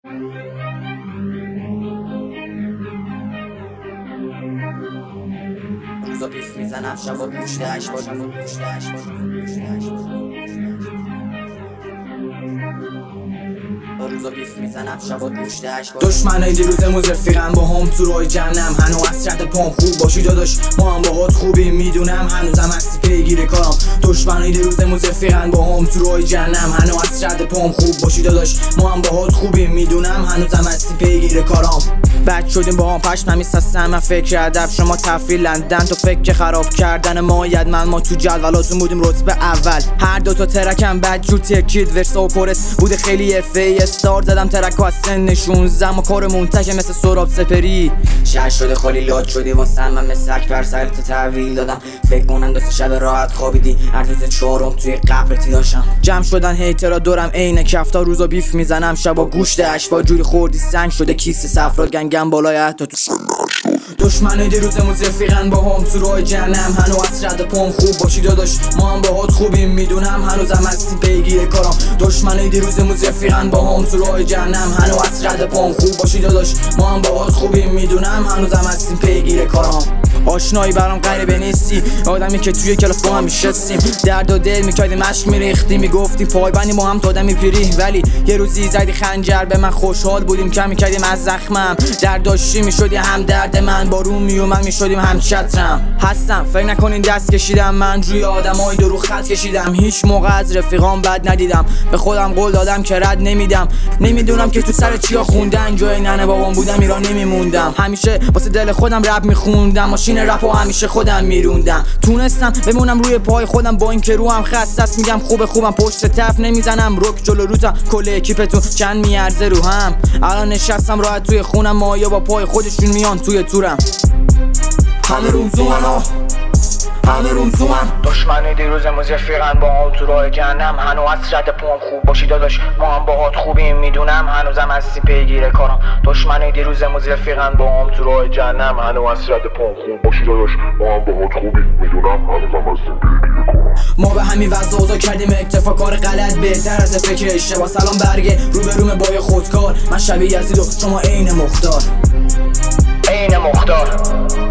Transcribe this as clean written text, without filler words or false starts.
روزا بیف میزنم شبا گوشتش باشم روزا بیف میزنم شبا گوشتش دشمنای دیروزمون رفیقم با هم تو راه جهنم. هنو از شرط پام خوب باشی داداش، ما هم باهات خوبیم میدونم، هنوزم هستی پیگیر کارم. دشمنای دیروزمون رفیقم با هم تو راه جهنم. هنو از شرط پام خوب باشی داداش، ما هم باهات خوبیم میدونم، هنوزم هستی پیگیر کارم. بد شدیم با هم پشت نمیستم، من فکر ادب شما تفریل لندن، تو فکر خراب کردن ما یدمن. ما تو جدولاتون بودیم رتبه اول، هر دوتا ترکم بد جور تکید ورسا و کورس بوده خیلی افی استار زدم ترک و از سن 16 ما کارمون تکه مثل سراب سپری. شهر شده خالی لاد شدی واسم، من مثل سک بر سرت تحویل دادم. فکر کنم دست شب راحت خوابیدی، هر روز چهارم توی قبرتی داشتم. جمع شدن هیترا دورم عین کفتا، روزا بیف میزنم شبا گوشت اشبا. جوری خوردی سنگ شده کیسه صفرات گنگم بالای حتی تو دشمنای دیروزمون رفیقن با هم تو راه جهنم. هنو از رد پام خوب باشی داداش، ما هم باهات خوبیم میدونم، هنوزم هستی پیگیر کارم. دشمنای دیروزمون رفیقن با هم تو راه جهنم. هنو از رد پام خوب باشی داداش، ما هم باهات خوبیم میدونم، هنوزم هستی پیگیر کارم. آشنایی برام غریبه نیستی، آدمی که توی کلاس با هم میشستیم، درد و دل میکردیم عشق میریختیم، میگفتی پایبندی با هم تا آدمی پیری. ولی یه روزی زدی خنجر به من، خوشحال بودیم کم میکردیم از زخمم، درد داشتی میشدی هم درد من، بارون میومد میشدیم هم چترم. هستم فکر نکنین دست کشیدم، من روی آدمای درو خط کشیدم، هیچ موقع از رفیقام بد ندیدم، به خودم قول دادم که رد نمیدم. نمیدونم که تو سر چیا خوندن، جای ننه بابام بودم ایران نمیموندم، همیشه واسه دل خودم رپ میخوندم، ماشین رپو همیشه خودم میروندم. تونستم بمونم روی پای خودم با اینکه روحم خسته است، میگم خوبم پشت تف نمیزنم، رک جلو روزم کل اکیپتون چند میارزه رو هم. الان نشستم راحت توی خونم، مایا با پای خودشون میان توی تورم. همه روم زومن دشمنای دیروزمون رفیقن با هم تو راه جهنم. هنو از رد پام خوب باشی داداش، ما هم باهات خوبیم میدونم، هنوزم هستی پیگیر کارم. دشمنای دیروزمون رفیقن با هم تو راه جهنم. هنو از رد پام خوب باشی داداش، ما هم باهات خوبیم میدونم، هنوزم هستی پیگیر کارم. ما به همین وضع اوضاع کردیم اکتفا، کار غلط بهتر از فکر اشتباه. سلام برگه روبرومه با خودکار، من شبیه یزید و شما عین مختار.